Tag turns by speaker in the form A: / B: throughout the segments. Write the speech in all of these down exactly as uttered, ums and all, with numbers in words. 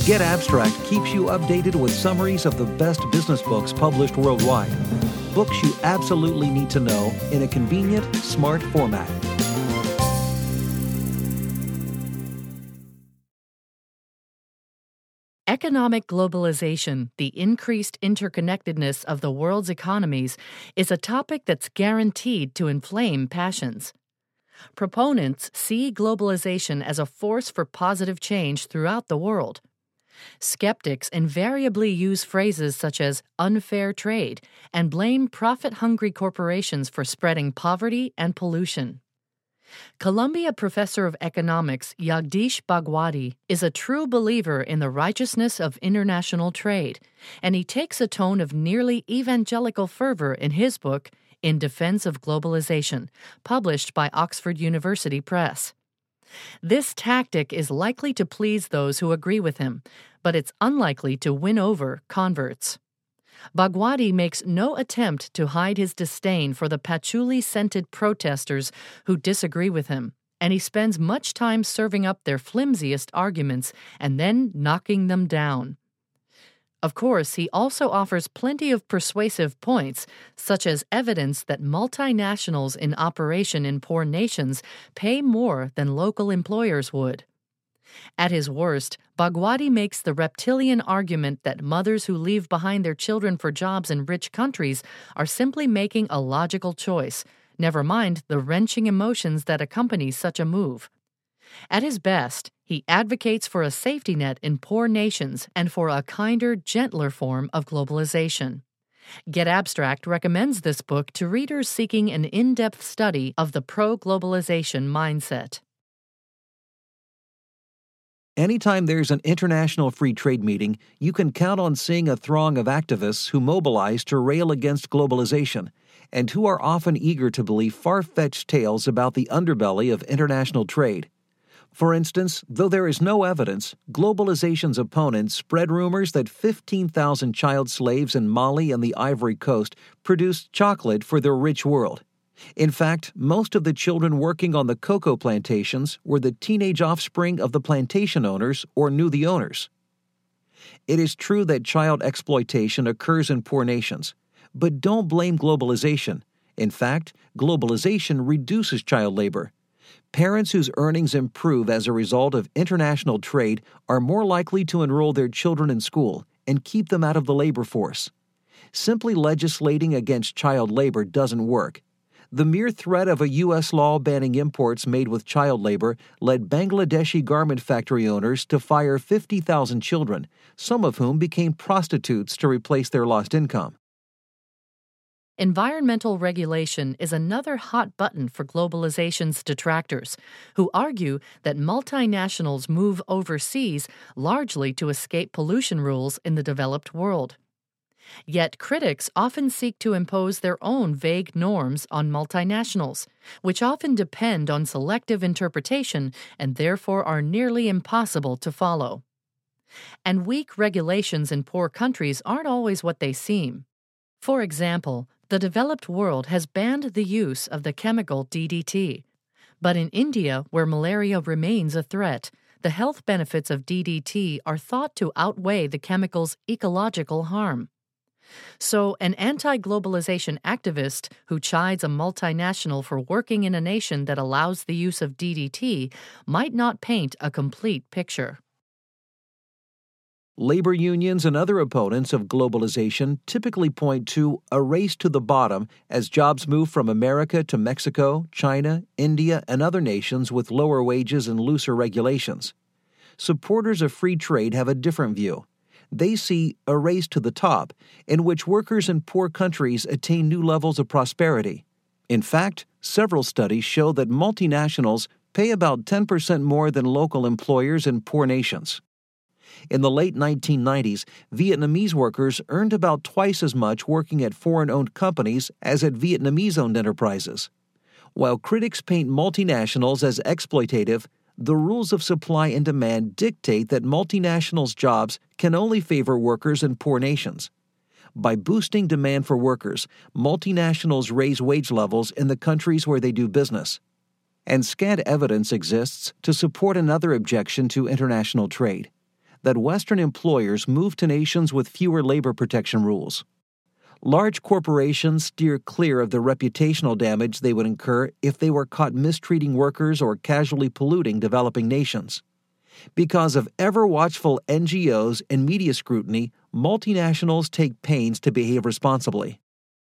A: Get Abstract keeps you updated with summaries of the best business books published worldwide. Books you absolutely need to know in a convenient, smart format.
B: Economic globalization, the increased interconnectedness of the world's economies, is a topic that's guaranteed to inflame passions. Proponents see globalization as a force for positive change throughout the world. Skeptics invariably use phrases such as unfair trade and blame profit-hungry corporations for spreading poverty and pollution. Columbia professor of economics Jagdish Bhagwati is a true believer in the righteousness of international trade, and he takes a tone of nearly evangelical fervor in his book, In Defense of Globalization, published by Oxford University Press. This tactic is likely to please those who agree with him, but it's unlikely to win over converts. Bhagwati makes no attempt to hide his disdain for the patchouli-scented protesters who disagree with him, and he spends much time serving up their flimsiest arguments and then knocking them down. Of course, he also offers plenty of persuasive points, such as evidence that multinationals in operation in poor nations pay more than local employers would. At his worst, Bhagwati makes the reptilian argument that mothers who leave behind their children for jobs in rich countries are simply making a logical choice, never mind the wrenching emotions that accompany such a move. At his best, he advocates for a safety net in poor nations and for a kinder, gentler form of globalization. Get Abstract recommends this book to readers seeking an in-depth study of the pro-globalization mindset.
A: Anytime there's an international free trade meeting, you can count on seeing a throng of activists who mobilize to rail against globalization, and who are often eager to believe far-fetched tales about the underbelly of international trade. For instance, though there is no evidence, globalization's opponents spread rumors that fifteen thousand child slaves in Mali and the Ivory Coast produced chocolate for their rich world. In fact, most of the children working on the cocoa plantations were the teenage offspring of the plantation owners or knew the owners. It is true that child exploitation occurs in poor nations, but don't blame globalization. In fact, globalization reduces child labor. Parents whose earnings improve as a result of international trade are more likely to enroll their children in school and keep them out of the labor force. Simply legislating against child labor doesn't work. The mere threat of a U S law banning imports made with child labor led Bangladeshi garment factory owners to fire fifty thousand children, some of whom became prostitutes to replace their lost income.
B: Environmental regulation is another hot button for globalization's detractors, who argue that multinationals move overseas largely to escape pollution rules in the developed world. Yet critics often seek to impose their own vague norms on multinationals, which often depend on selective interpretation and therefore are nearly impossible to follow. And weak regulations in poor countries aren't always what they seem. For example, the developed world has banned the use of the chemical D D T. But in India, where malaria remains a threat, the health benefits of D D T are thought to outweigh the chemical's ecological harm. So, an anti-globalization activist who chides a multinational for working in a nation that allows the use of D D T might not paint a complete picture.
A: Labor unions and other opponents of globalization typically point to a race to the bottom as jobs move from America to Mexico, China, India, and other nations with lower wages and looser regulations. Supporters of free trade have a different view. They see a race to the top, in which workers in poor countries attain new levels of prosperity. In fact, several studies show that multinationals pay about ten percent more than local employers in poor nations. In the late nineteen nineties, Vietnamese workers earned about twice as much working at foreign-owned companies as at Vietnamese-owned enterprises. While critics paint multinationals as exploitative, the rules of supply and demand dictate that multinationals' jobs can only favor workers in poor nations. By boosting demand for workers, multinationals raise wage levels in the countries where they do business. And scant evidence exists to support another objection to international trade. that Western employers move to nations with fewer labor protection rules. Large corporations steer clear of the reputational damage they would incur if they were caught mistreating workers or casually polluting developing nations. Because of ever-watchful N G Os and media scrutiny, multinationals take pains to behave responsibly.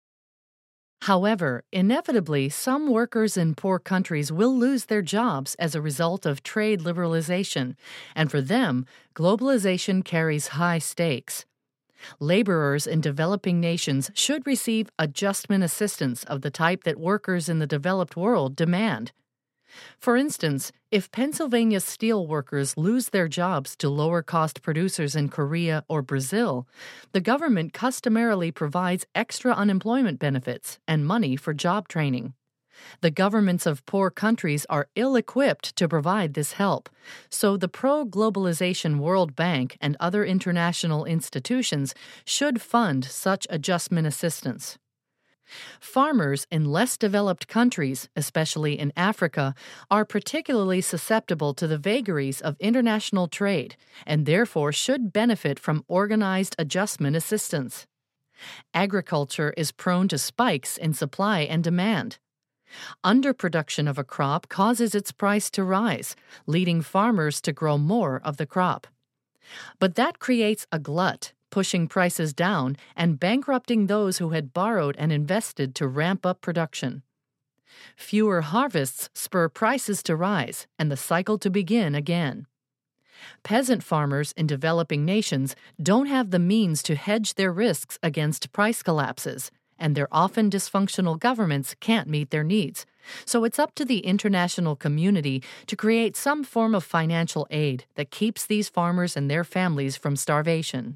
B: However, inevitably, some workers in poor countries will lose their jobs as a result of trade liberalization, and for them, globalization carries high stakes. Laborers in developing nations should receive adjustment assistance of the type that workers in the developed world demand. For instance, if Pennsylvania steel workers lose their jobs to lower-cost producers in Korea or Brazil, the government customarily provides extra unemployment benefits and money for job training. The governments of poor countries are ill-equipped to provide this help, so the pro-globalization World Bank and other international institutions should fund such adjustment assistance. Farmers in less developed countries, especially in Africa, are particularly susceptible to the vagaries of international trade and therefore should benefit from organized adjustment assistance. Agriculture is prone to spikes in supply and demand. Underproduction of a crop causes its price to rise, leading farmers to grow more of the crop. But that creates a glut, pushing prices down and bankrupting those who had borrowed and invested to ramp up production. Fewer harvests spur prices to rise and the cycle to begin again. Peasant farmers in developing nations don't have the means to hedge their risks against price collapses, and their often dysfunctional governments can't meet their needs. So it's up to the international community to create some form of financial aid that keeps these farmers and their families from starvation.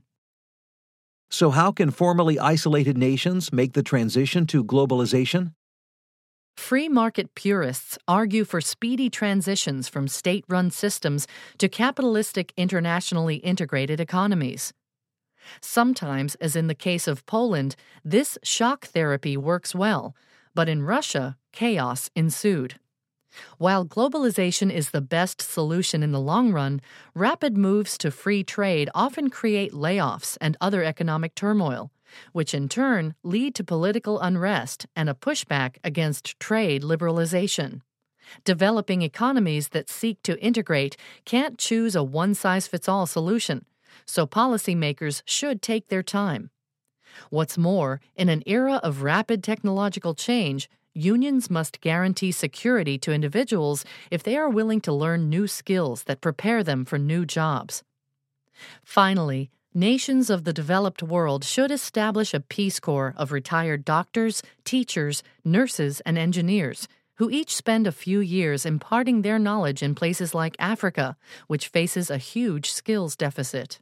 A: So how can formerly isolated nations make the transition to globalization?
B: Free market purists argue for speedy transitions from state-run systems to capitalistic, internationally integrated economies. Sometimes, as in the case of Poland, this shock therapy works well, but in Russia, chaos ensued. While globalization is the best solution in the long run, rapid moves to free trade often create layoffs and other economic turmoil, which in turn lead to political unrest and a pushback against trade liberalization. Developing economies that seek to integrate can't choose a one-size-fits-all solution, so policymakers should take their time. What's more, in an era of rapid technological change, unions must guarantee security to individuals if they are willing to learn new skills that prepare them for new jobs. Finally, nations of the developed world should establish a Peace Corps of retired doctors, teachers, nurses, and engineers, who each spend a few years imparting their knowledge in places like Africa, which faces a huge skills deficit.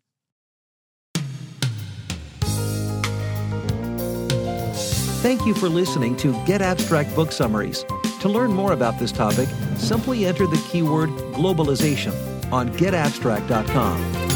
A: Thank you for listening to Get Abstract Book Summaries. To learn more about this topic, simply enter the keyword globalization on get abstract dot com.